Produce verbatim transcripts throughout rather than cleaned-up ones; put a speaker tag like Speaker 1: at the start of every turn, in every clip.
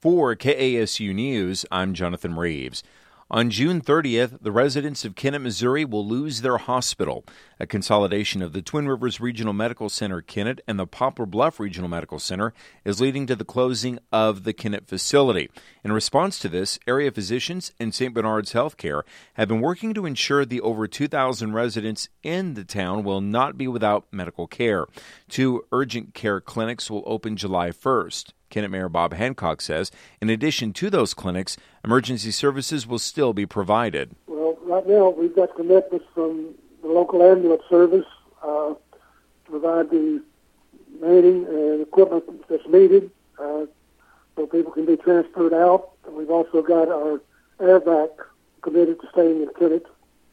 Speaker 1: For K A S U News, I'm Jonathan Reeves. On June thirtieth, the residents of Kennett, Missouri will lose their hospital. A consolidation of the Twin Rivers Regional Medical Center, Kennett, and the Poplar Bluff Regional Medical Center is leading to the closing of the Kennett facility. In response to this, area physicians and Saint Bernard's Healthcare have been working to ensure the over two thousand residents in the town will not be without medical care. Two urgent care clinics will open July first. Kennett Mayor Bob Hancock says, in addition to those clinics, emergency services will still be provided.
Speaker 2: Well, right now we've got commitments from the local ambulance service uh, to provide the manning and equipment that's needed uh, so people can be transferred out. And we've also got our airback committed to staying in Kennett.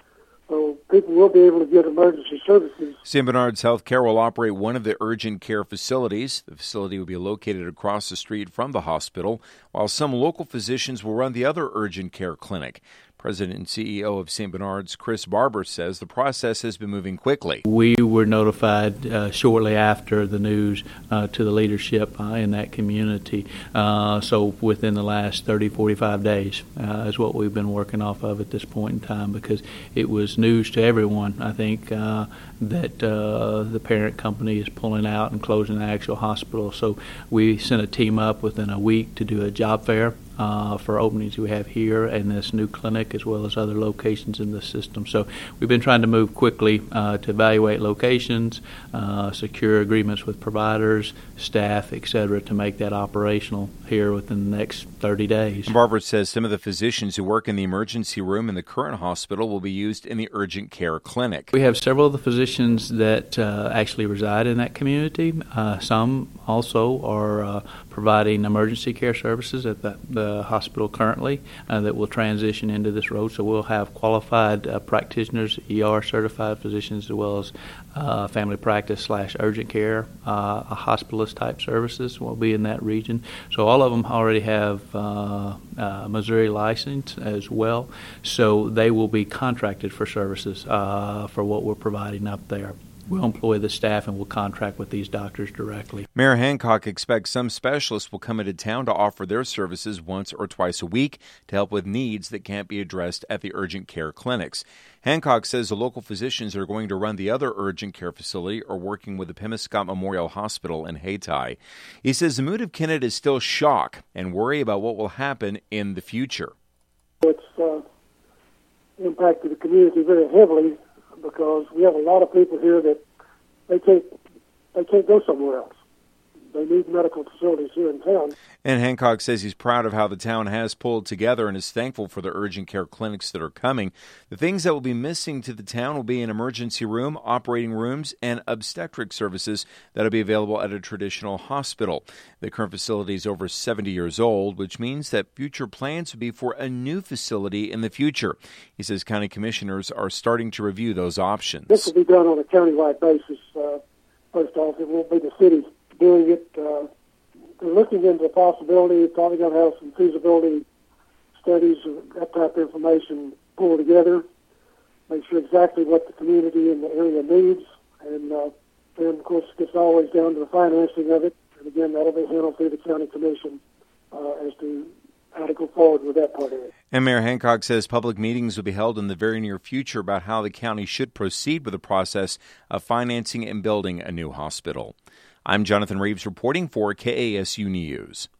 Speaker 2: So people will be able to get emergency services.
Speaker 1: Saint Bernard's Healthcare will operate one of the urgent care facilities. The facility will be located across the street from the hospital, while some local physicians will run the other urgent care clinic. President and C E O of Saint Bernard's, Chris Barber, says the process has been moving quickly.
Speaker 3: We were notified uh, shortly after the news uh, to the leadership uh, in that community. Uh, so within the last thirty, forty-five days uh, is what we've been working off of at this point in time, because it was news to everyone, I think, uh, that uh, the parent company is pulling out and closing the actual hospital. So we sent a team up within a week to do a job fair Uh, for openings we have here and this new clinic, as well as other locations in the system. So we've been trying to move quickly uh, to evaluate locations, uh, secure agreements with providers, staff, et cetera, to make that operational here within the next thirty days.
Speaker 1: Barber says some of the physicians who work in the emergency room in the current hospital will be used in the urgent care clinic.
Speaker 3: We have several of the physicians that uh, actually reside in that community. Uh, some also are uh, providing emergency care services at the, the hospital currently uh, that will transition into this role. So we'll have qualified uh, practitioners, E R certified physicians, as well as uh, family practice slash urgent care, uh, hospitalist type services will be in that region. So all of them already have uh, uh, Missouri license as well. So they will be contracted for services uh, for what we're providing up there. We'll employ the staff and we'll contract with these doctors directly.
Speaker 1: Mayor Hancock expects some specialists will come into town to offer their services once or twice a week to help with needs that can't be addressed at the urgent care clinics. Hancock says the local physicians that are going to run the other urgent care facility are working with the Pemiscot Memorial Hospital in Hayti. He says the mood of Kennett is still shock and worry about what will happen in the future.
Speaker 2: It's uh, impacted the community very heavily, because we have a lot of people here that they can't they can't go somewhere else. They need medical facilities here in town.
Speaker 1: And Hancock says he's proud of how the town has pulled together and is thankful for the urgent care clinics that are coming. The things that will be missing to the town will be an emergency room, operating rooms, and obstetric services that will be available at a traditional hospital. The current facility is over seventy years old, which means that future plans would be for a new facility in the future. He says county commissioners are starting to review those options.
Speaker 2: This will be done on a countywide basis. Uh, first off, it won't be the city doing it. Uh, they're looking into the possibility, probably going to have some feasibility studies and that type of information pulled together, make sure exactly what the community in the area needs, and uh, then, of course, it gets always down to the financing of it. And again, that'll be handled through the county commission uh, as to how to go forward with that part of it.
Speaker 1: And Mayor Hancock says public meetings will be held in the very near future about how the county should proceed with the process of financing and building a new hospital. I'm Jonathan Reeves reporting for K A S U News.